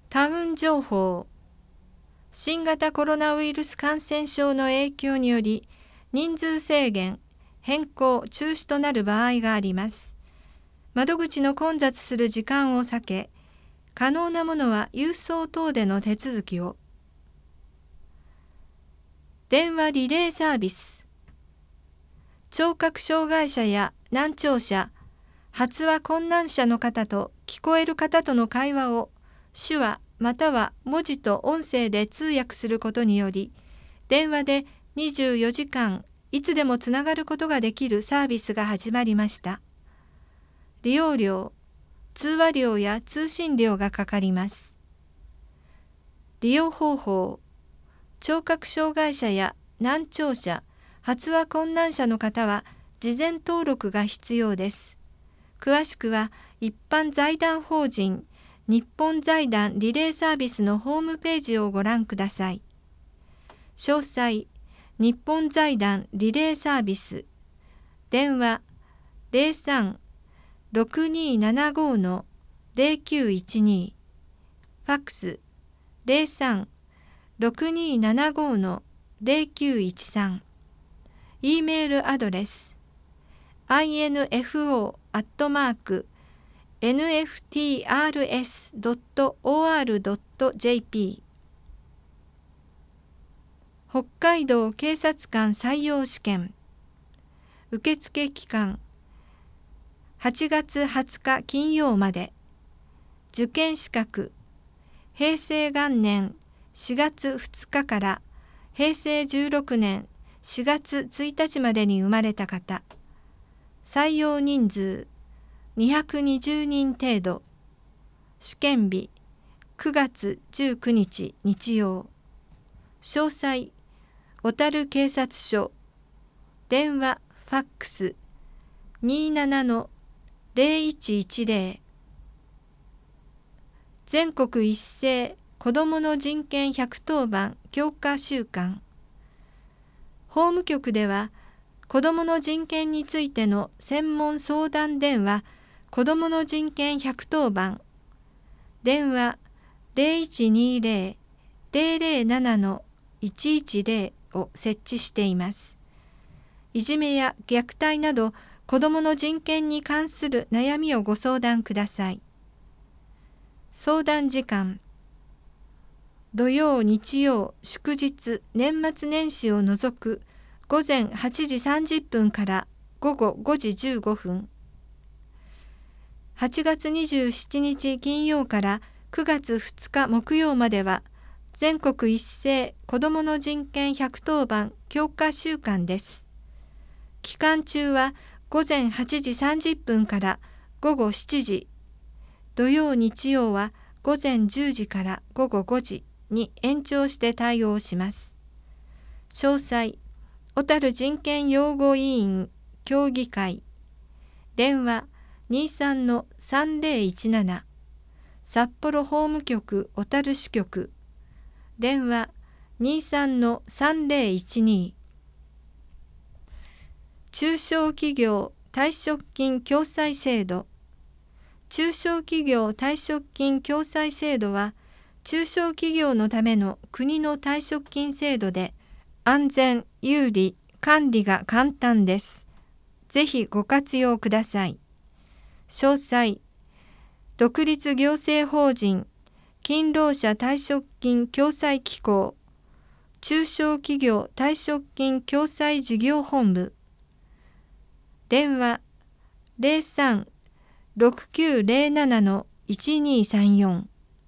タウン情報。新型コロナウイルス感染症の影響により、人数制限、変更、中止となる場合があります。窓口の混雑する時間を避け、可能なものは郵送等での手続きを。電話リレーサービス。聴覚障害者や難聴者、発話困難者の方と聞こえる方との会話を手話または文字と音声で通訳することにより、電話で24時間いつでもつながることができるサービスが始まりました。利用料、通話料や通信料がかかります。利用方法、聴覚障害者や難聴者、発話困難者の方は事前登録が必要です。詳しくは一般財団法人日本財団リレーサービスのホームページをご覧ください。詳細、日本財団リレーサービス、電話03-6275-0912、ファックス03-6275-0913、E メールアドレス info@nftrs.or.jp。 北海道警察官採用試験。受付期間8月20日金曜まで。受験資格、平成元年4月2日から平成16年4月1日までに生まれた方。採用人数220人程度。試験日9月19日日曜。詳細、小樽警察署。電話、ファックス27-0110。全国一斉子どもの人権110番強化週間。法務局では、子どもの人権についての専門相談電話、子どもの人権110番、電話0120-007-110を設置しています。いじめや虐待など、子どもの人権に関する悩みをご相談ください。相談時間、土曜、日曜、祝日、年末年始を除く午前8時30分から午後5時15分。8月27日金曜から9月2日木曜までは全国一斉子どもの人権110番強化週間です。期間中は午前8時30分から午後7時、土曜日曜は午前10時から午後5時に延長して対応します。詳細、小樽人権擁護委員協議会、電話23-3017、札幌法務局小樽支局、電話23-3012。中小企業退職金共済制度。中小企業退職金共済制度は、中小企業のための国の退職金制度で、安全、有利、管理が簡単です。ぜひご活用ください。詳細、独立行政法人勤労者退職金共済機構、中小企業退職金共済事業本部、電話03-6907-1234。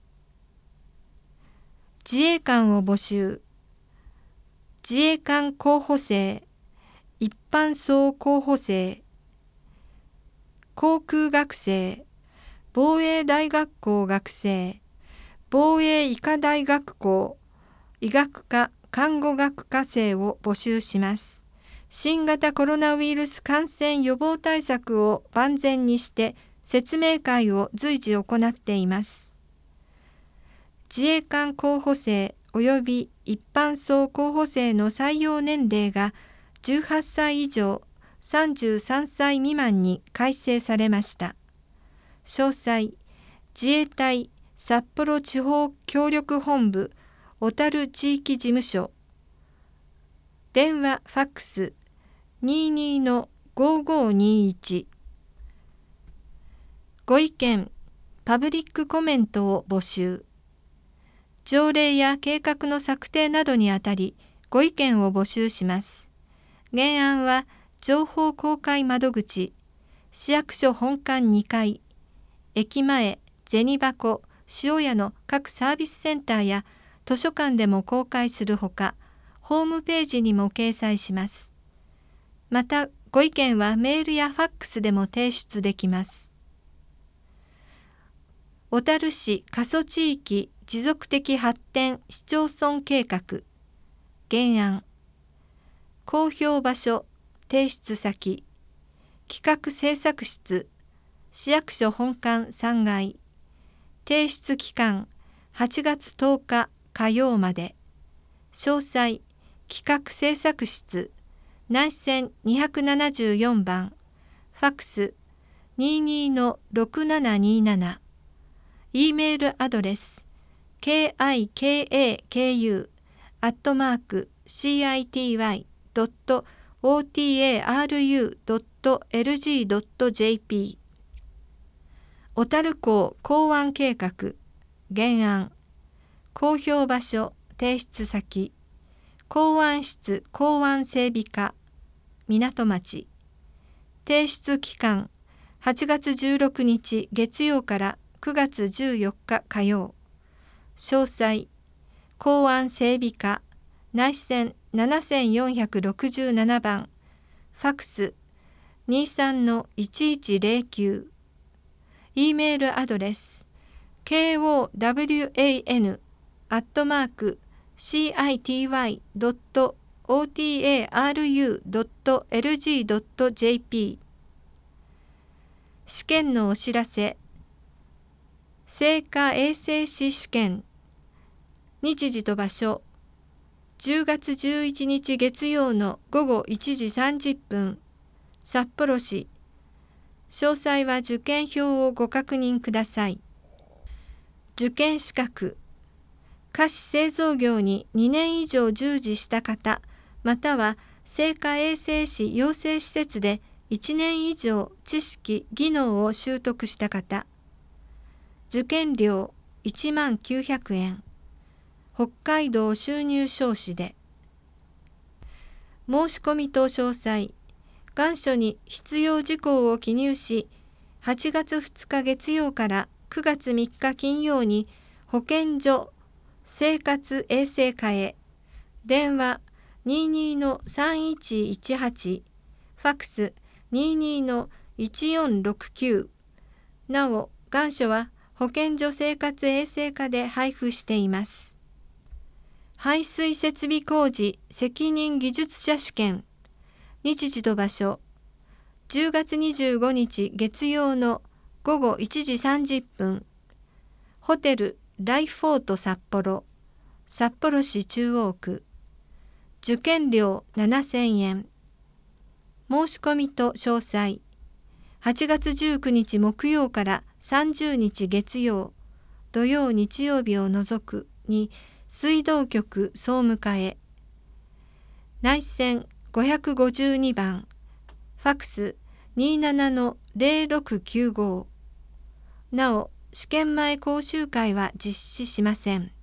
自衛官を募集。自衛官候補生、一般曹候補生、航空学生、防衛大学校学生、防衛医科大学校、医学科看護学科生を募集します。新型コロナウイルス感染予防対策を万全にして説明会を随時行っています。自衛官候補生及び一般曹候補生の採用年齢が18歳以上33歳未満に改正されました。詳細、自衛隊札幌地方協力本部小樽地域事務所、電話ファックス 22-5521。 ご意見パブリックコメントを募集。条例や計画の策定などにあたりご意見を募集します。原案は情報公開窓口、市役所本館2階、駅前、銭箱、塩屋の各サービスセンターや図書館でも公開するほか、ホームページにも掲載します。また、ご意見はメールやファックスでも提出できます。小樽市過疎地域持続的発展市町村計画原案、公表場所、提出先、企画制作室、市役所本館3階、提出期間8月10日火曜まで。詳細、企画制作室、内線274番、ファックス 22-6727、E メールアドレス kikaku.city.otaru.lg.jp。 小樽港港湾計画原案、公表場所、提出先、港湾室港湾整備課港町、提出期間8月16日月曜から9月14日火曜。詳細、港湾整備課内線7467番、ファックス 23-1109。 E メールアドレス kowan@city.otaru.lg.jp。 試験のお知らせ。生化衛生士試験、日時と場所、10月11日月曜の午後1時30分、札幌市。詳細は受験票をご確認ください。受験資格、菓子製造業に2年以上従事した方、または生化衛生士養成施設で1年以上知識・技能を習得した方。受験料1900円。北海道収入証紙で。申し込みと詳細。願書に必要事項を記入し、8月2日月曜から9月3日金曜に保健所生活衛生課へ。電話 22-3118、ファックス 22-1469。なお、願書は保健所生活衛生課で配布しています。排水設備工事責任技術者試験、日時と場所、10月25日月曜の午後1時30分、ホテルライフォート札幌、札幌市中央区。受験料7000円。申し込みと詳細。8月19日木曜から30日月曜、土曜日曜日を除くに水道局総務課へ。内線552番、ファックス 27-0695。なお、試験前講習会は実施しません。